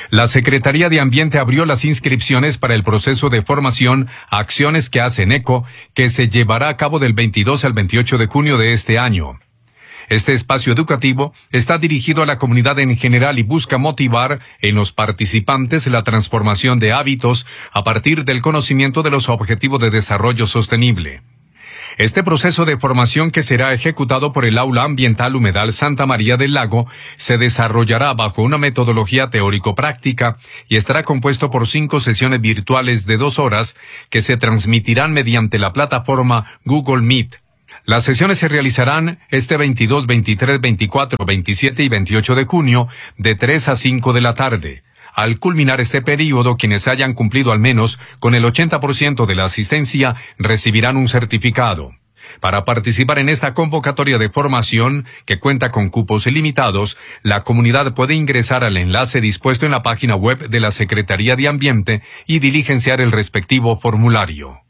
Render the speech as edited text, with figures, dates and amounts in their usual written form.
La Secretaría de Ambiente abrió las inscripciones para el proceso de formación Acciones que hacen eco, que se llevará a cabo del 22 al 28 de junio de este año. Este espacio educativo está dirigido a la comunidad en general y busca motivar en los participantes la transformación de hábitos a partir del conocimiento de los Objetivos de Desarrollo Sostenible. Este proceso de formación, que será ejecutado por el Aula Ambiental Humedal Santa María del Lago, se desarrollará bajo una metodología teórico-práctica y estará compuesto por 5 sesiones virtuales de 2 horas que se transmitirán mediante la plataforma Google Meet. Las sesiones se realizarán este 22, 23, 24, 27 y 28 de junio de 3 a 5 de la tarde. Al culminar este periodo, quienes hayan cumplido al menos con el 80% de la asistencia recibirán un certificado. Para participar en esta convocatoria de formación, que cuenta con cupos ilimitados, la comunidad puede ingresar al enlace dispuesto en la página web de la Secretaría de Ambiente y diligenciar el respectivo formulario.